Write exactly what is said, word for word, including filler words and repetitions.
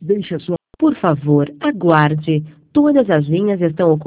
Deixe a sua... Por favor, aguarde. Todas as linhas estão ocupadas.